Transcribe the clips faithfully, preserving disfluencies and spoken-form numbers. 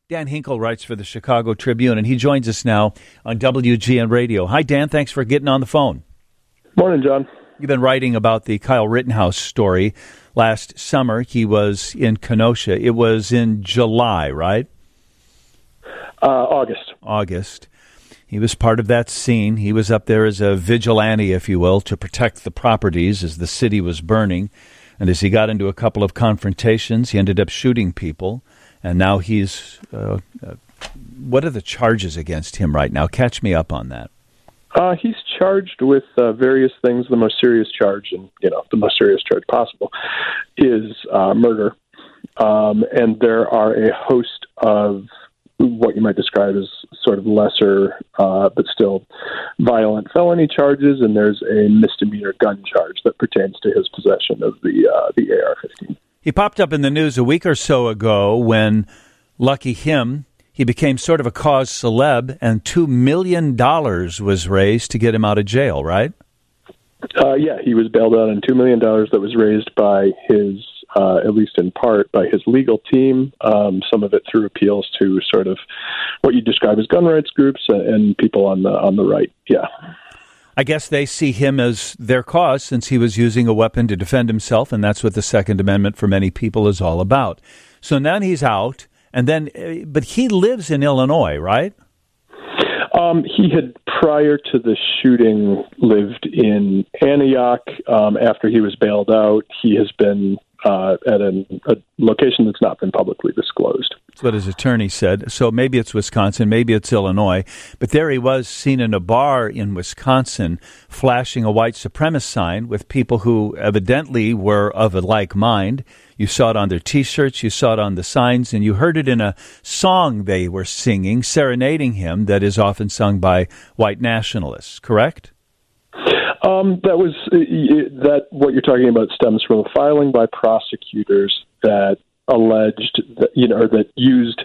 Dan Hinkle writes for the Chicago Tribune, and he joins us now on W G N Radio. Hi, Dan. Thanks for getting on the phone. Morning, John. You've been writing about the Kyle Rittenhouse story. Last summer, he was in Kenosha. It was in July, right? Uh, August. August. He was part of that scene. He was up there as a vigilante, if you will, to protect the properties as the city was burning. And as he got into a couple of confrontations, he ended up shooting people. And now he's, uh, uh, what are the charges against him right now? Catch me up on that. Uh, he's charged with uh, various things. The most serious charge, and you know, the most serious charge possible, is uh, murder. Um, and there are a host of what you might describe as sort of lesser, uh, but still violent felony charges. And there's a misdemeanor gun charge that pertains to his possession of the uh, the A R fifteen. He popped up in the news a week or so ago when, lucky him, he became sort of a cause celeb, and two million dollars was raised to get him out of jail, right? Uh, yeah, he was bailed out on two million dollars that was raised by his, uh, at least in part, by his legal team, um, some of it through appeals to sort of what you describe as gun rights groups and people on the on the right, yeah. I guess they see him as their cause since he was using a weapon to defend himself, and that's what the Second Amendment for many people is all about. So now he's out, and then, but he lives in Illinois, right? Um, he had, prior to the shooting, lived in Antioch. Um, after he was bailed out, he has been uh, at an, a location that's not been publicly disclosed. That's what his attorney said. So maybe it's Wisconsin, maybe it's Illinois. But there he was seen in a bar in Wisconsin flashing a white supremacist sign with people who evidently were of a like mind. You saw it on their T-shirts, you saw it on the signs, and you heard it in a song they were singing, serenading him, that is often sung by white nationalists, correct? Um, that was that. What you're talking about stems from a filing by prosecutors that alleged that, you know, or that used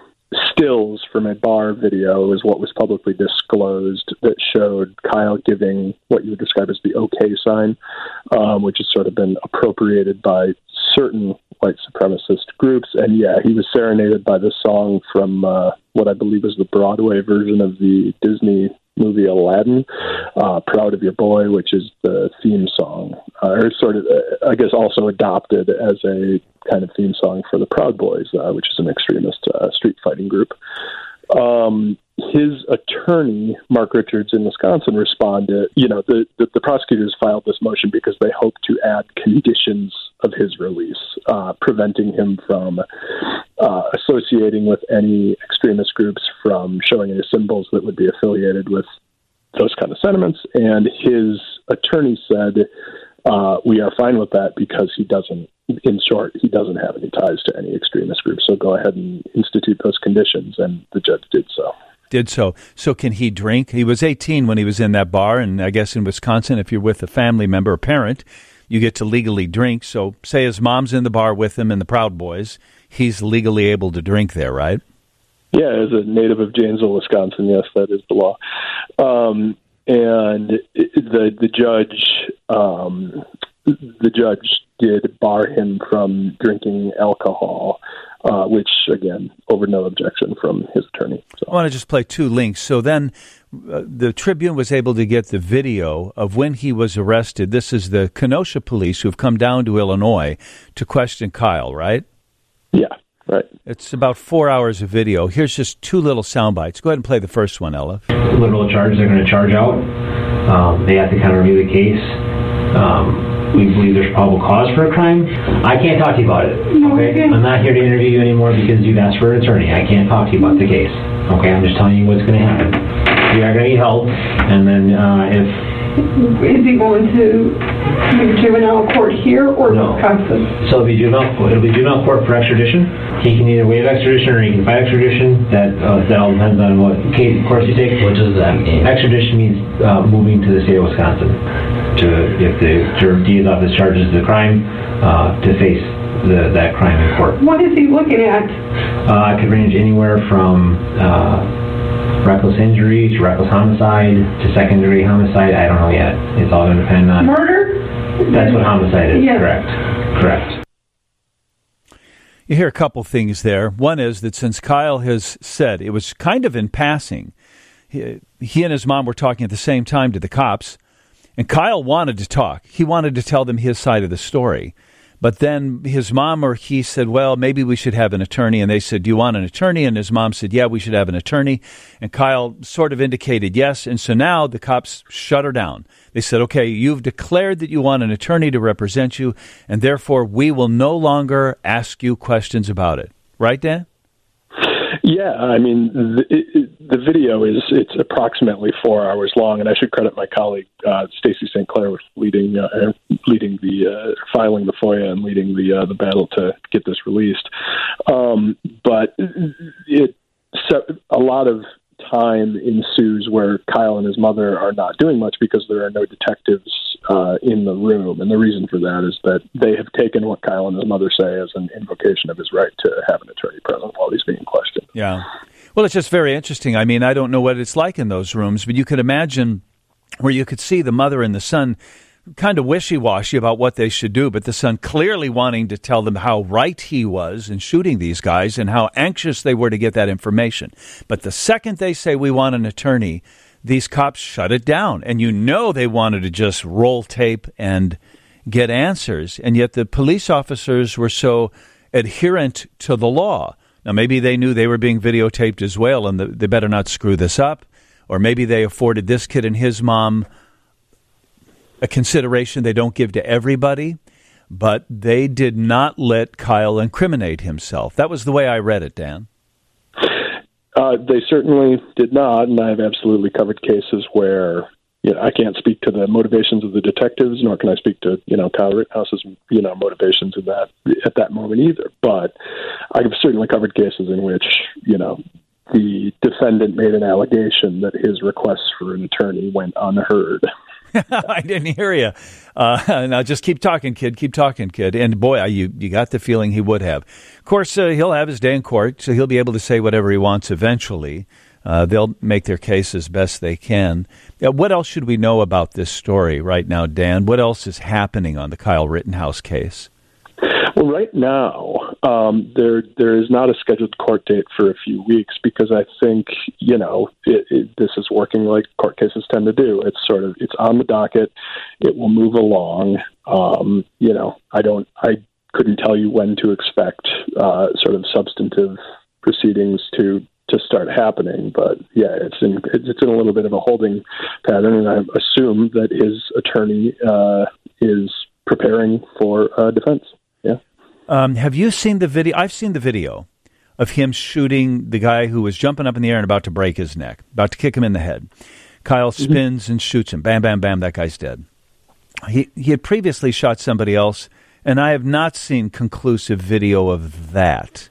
stills from a bar video is what was publicly disclosed that showed Kyle giving what you would describe as the OK sign, um, which has sort of been appropriated by certain white supremacist groups. And yeah, he was serenaded by the song from uh, what I believe is the Broadway version of the Disney movie Aladdin, uh, Proud of Your Boy, which is the theme song, uh, or sort of, uh, I guess, also adopted as a kind of theme song for the Proud Boys, uh, which is an extremist uh, street fighting group. Um, his attorney, Mark Richards in Wisconsin, responded, you know, the, the, the prosecutors filed this motion because they hope to add conditions of his release, uh, preventing him from uh, associating with any extremist groups, from showing any symbols that would be affiliated with those kind of sentiments. And his attorney said, uh, we are fine with that because he doesn't, in short, he doesn't have any ties to any extremist groups. So go ahead and institute those conditions. And the judge did so. Did so. So can he drink? He was eighteen when he was in that bar, and I guess in Wisconsin, if you're with a family member or parent, you get to legally drink. So say his mom's in the bar with him and the Proud Boys, he's legally able to drink there, right? Yeah, as a native of Janesville, Wisconsin, yes, that is the law. Um, and the the judge um, the judge did bar him from drinking alcohol, uh, which, again, over no objection from his attorney. So. I want to just play two links. So then uh, the Tribune was able to get the video of when he was arrested. This is the Kenosha police who have come down to Illinois to question Kyle, right? Yeah, right. It's about four hours of video. Here's just two little sound bites. Go ahead and play the first one, Ella. Literal charge they're going to charge out. Um, they have to kind of review the case. Um, we believe there's probable cause for a crime. I can't talk to you about it, okay? I'm not here to interview you anymore because you've asked for an attorney. I can't talk to you about the case, okay? I'm just telling you what's going to happen. You are going to be held, and then uh, if... Is he going to be juvenile court here or no. Wisconsin? So it'll be juvenile court. It'll be juvenile court for extradition. He can either waive extradition or he can fight extradition. That uh, that all depends on what case, course you take. What does that mean? Extradition means uh, moving to the state of Wisconsin to, if the jury's office charges the crime, uh, to face the, that crime in court. What is he looking at? Uh, it could range anywhere from uh, reckless injury to reckless homicide to second-degree homicide. I don't know yet. It's all going to depend on... Murder? That's what homicide is, yes. Correct. Correct. You hear a couple things there. One is that since Kyle has said, it was kind of in passing, he, he and his mom were talking at the same time to the cops, and Kyle wanted to talk. He wanted to tell them his side of the story. But then his mom or he said, well, maybe we should have an attorney. And they said, do you want an attorney? And his mom said, yeah, we should have an attorney. And Kyle sort of indicated yes. And so now the cops shut her down. They said, okay, you've declared that you want an attorney to represent you, and therefore we will no longer ask you questions about it. Right, Dan? Yeah, I mean, the, it, the video is, it's approximately four hours long, and I should credit my colleague, uh, Stacey Saint Clair, with leading uh, leading the, uh, filing the FOIA and leading the uh, the battle to get this released. Um, but it, so a lot of time ensues where Kyle and his mother are not doing much because there are no detectives uh, in the room. And the reason for that is that they have taken what Kyle and his mother say as an invocation of his right to have an attorney present while he's being questioned. Yeah. Well, it's just very interesting. I mean, I don't know what it's like in those rooms, but you could imagine where you could see the mother and the son kind of wishy-washy about what they should do, but the son clearly wanting to tell them how right he was in shooting these guys and how anxious they were to get that information. But the second they say, we want an attorney, these cops shut it down. And you know they wanted to just roll tape and get answers. And yet the police officers were so adherent to the law. Now, maybe they knew they were being videotaped as well, and the, they better not screw this up. Or maybe they afforded this kid and his mom a consideration they don't give to everybody, but they did not let Kyle incriminate himself. That was the way I read it, Dan. Uh, they certainly did not, and I have absolutely covered cases where, you know, I can't speak to the motivations of the detectives, nor can I speak to, you know, Kyle Rittenhouse's, you know, motivations in that at that moment either. But I've certainly covered cases in which, you know, the defendant made an allegation that his requests for an attorney went unheard. I didn't hear you. Uh, now, just keep talking, kid. Keep talking, kid. And boy, you you got the feeling he would have. Of course, uh, he'll have his day in court, so he'll be able to say whatever he wants eventually. Uh, they'll make their case as best they can. Uh, what else should we know about this story right now, Dan? What else is happening on the Kyle Rittenhouse case? Well, right now, um, there there is not a scheduled court date for a few weeks because I think, you know, it, it, this is working like court cases tend to do. It's sort of, it's on the docket. It will move along. Um, you know, I don't, I couldn't tell you when to expect uh, sort of substantive proceedings to to start happening, but yeah, it's in it's in a little bit of a holding pattern, and I assume that his attorney uh, is preparing for uh, defense. Yeah. Um, have you seen the video? I've seen the video of him shooting the guy who was jumping up in the air and about to break his neck, about to kick him in the head. Kyle spins mm-hmm. and shoots him. Bam, bam, bam. That guy's dead. He he had previously shot somebody else, and I have not seen conclusive video of that.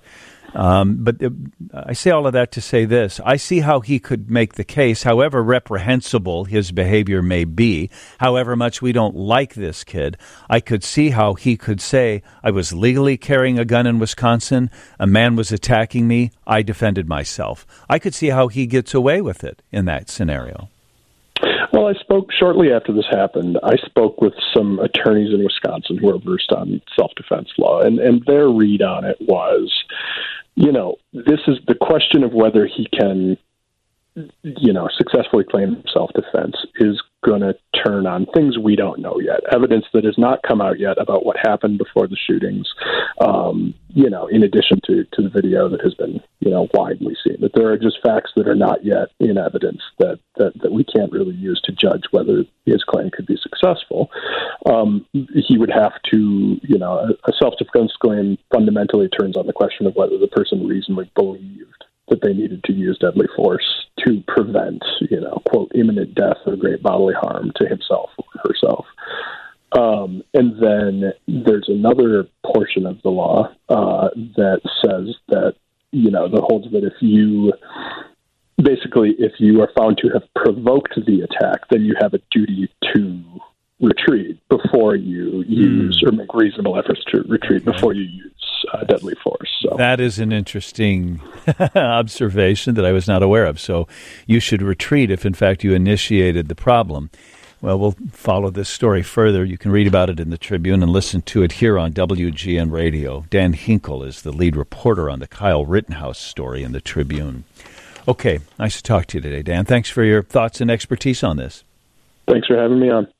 Um, but uh, I say all of that to say this. I see how he could make the case, however reprehensible his behavior may be, however much we don't like this kid. I could see how he could say, I was legally carrying a gun in Wisconsin. A man was attacking me. I defended myself. I could see how he gets away with it in that scenario. Well, I spoke shortly after this happened. I spoke with some attorneys in Wisconsin who are versed on self-defense law, and, and their read on it was, you know, this is the question of whether he can, you know, successfully claim self-defense is going to turn on things we don't know yet, evidence that has not come out yet about what happened before the shootings, um, you know, in addition to, to the video that has been, you know, widely seen. That there are just facts that are not yet in evidence that, that, that we can't really use to judge whether his claim could be successful. Um, he would have to, you know, a, a self-defense claim fundamentally turns on the question of whether the person reasonably believed that they needed to use deadly force to prevent, you know, quote, imminent death or great bodily harm to himself or herself. Um, and then there's another portion of the law uh, that says that, you know, that holds that if you, basically, if you are found to have provoked the attack, then you have a duty to retreat before you use mm. or make reasonable efforts to retreat before you use uh, deadly force. So that is an interesting observation that I was not aware of. So you should retreat if, in fact, you initiated the problem. Well, we'll follow this story further. You can read about it in the Tribune and listen to it here on W G N Radio. Dan Hinkle is the lead reporter on the Kyle Rittenhouse story in the Tribune. Okay, nice to talk to you today, Dan. Thanks for your thoughts and expertise on this. Thanks for having me on.